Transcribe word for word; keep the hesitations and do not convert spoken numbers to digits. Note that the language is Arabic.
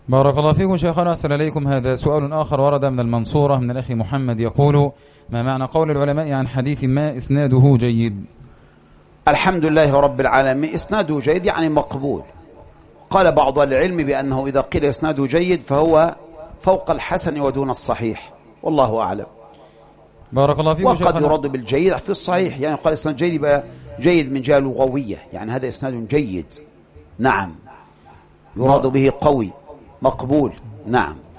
بارك الله فيكم شيخنا، أحسن إليكم. هذا سؤال آخر ورد من المنصورة من الأخ محمد، يقول: ما معنى قول العلماء عن حديث ما إسناده جيد؟ الحمد لله رب العالمين. إسناده جيد يعني مقبول. قال بعض العلم بأنه إذا قيل إسناده جيد فهو فوق الحسن ودون الصحيح، والله أعلم. بارك الله فيكم. وقد يرد بالجيد في الصحيح، يعني قال إسناد جيد يبقى جيد من جهة لغوية، يعني هذا إسناد جيد، نعم، يراد به قوي مقبول، نعم.